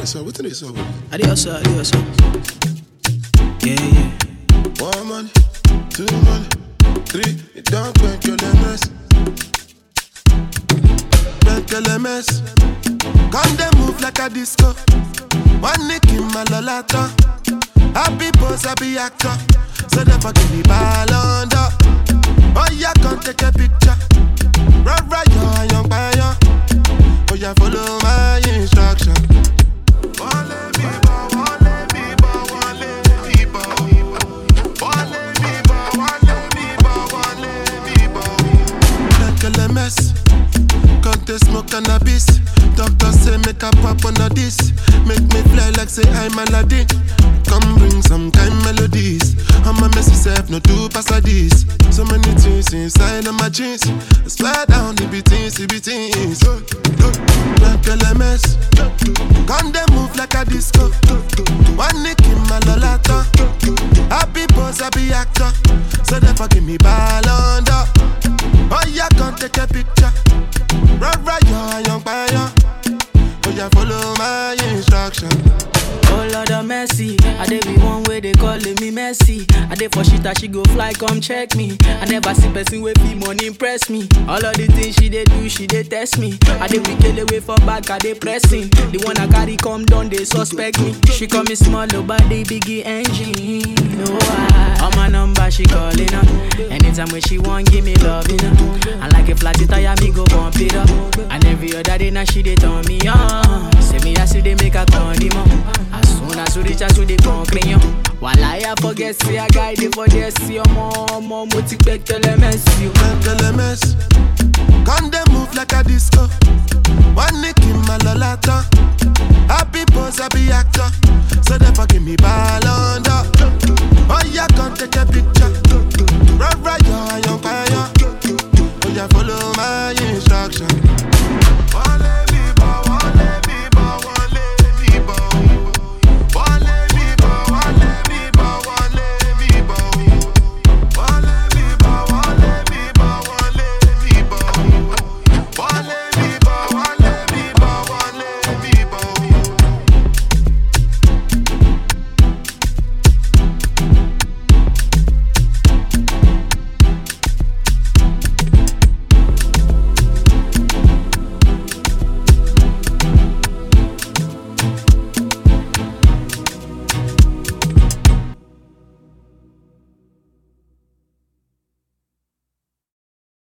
Wetin dey sup? Adios. Yeah. One money, two money, three. You don't make your mess. Make your mess. Come they move like a disco. One nick in my lolata. Happy pose, happy actor. So they forgive me ballon d'or. Oh yeah, come take a picture. Right, young buyer. Oh yeah, follow my instruction. LMS, can't they smoke cannabis? Doctor say make a pop on this. Make me fly like say I'm Aladdin. Come bring some kind melodies. I'm a messy self, no two pass this. So many things inside of my jeans. I swear down the beatings. Like LMS, can't they move like a disco? One nick in my lolata. Happy pose, happy actor. So they forgive me ballon d'or. Oh yeah, come take a picture. Right, young buyer. Oh yeah, follow my instruction. Oh Lord of mercy, I dey be one way they calling me Messi. I dey for shit that she go fly, come check me. I never see person with fee money impress me. All of the things she dey do, she dey test me. I dey wicked away for back, I dey pressing. The one I carry come down, they suspect me. She call me small, body biggie engine. No, on my number she calling up. Anytime when she want, give me love, you know. And like a flat tire, me go bump it up. And every other day now she dey turn me on. Say me I see they make a condiment. As soon as you reach out to the concrete, while I forget, see a guy they for this, see your mom, motivate LMS. LMS, can't they move like a disco? One nick in my